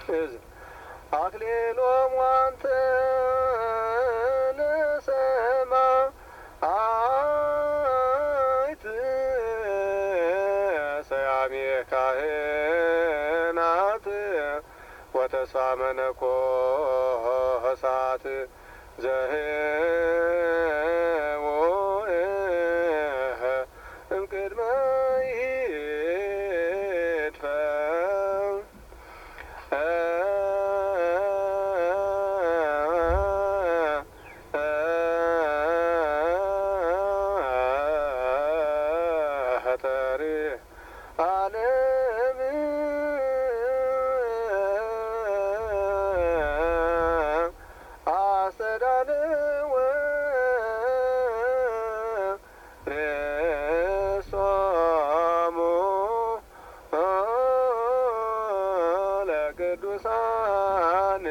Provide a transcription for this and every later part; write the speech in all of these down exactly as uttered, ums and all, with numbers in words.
ሕዝብ አክሊሎሙ አንተ ለሰማዕት ሰያሜ ካህናት ወተስፋ መነኮሳት ዘህቡእ እምቅድመ ይድፈር ሀተር ዓለም አስተዳለወ ሬሶሙ ለቅዱሳን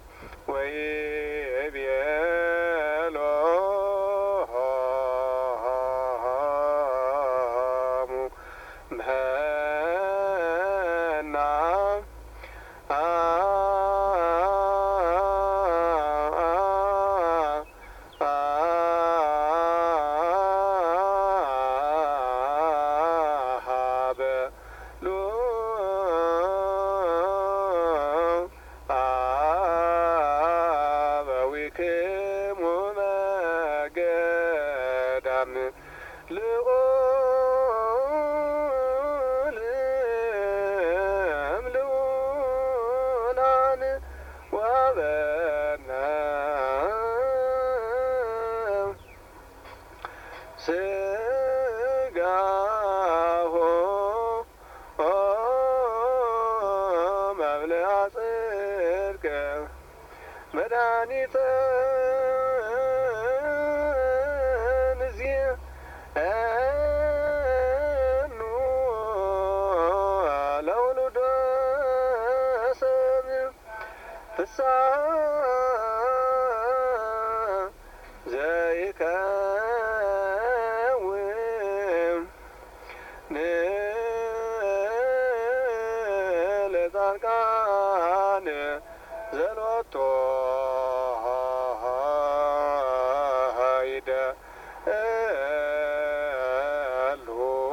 ወይቤሎሙ መሃና አበዊክሙ መገዳም ልዑል እምልዑላን ወበነ ሥጋሆ መብልዐ ጽድቅ መድኃኒተ ንዚአኑ ለውሉደ ሰብእ ፍስሐ ዘይከውን ለጻድቃን ዘሎቶ ይደሉ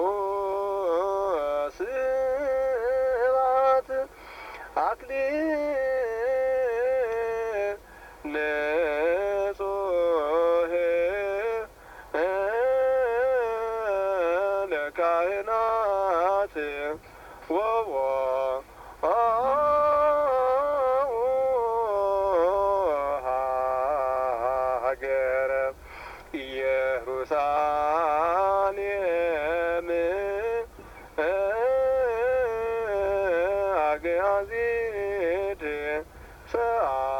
ስብሐት አክሊል ንጹሕ ለካህናት ወቦ ሀገረ ኢየሩሳሌም አግአዚት ሰአ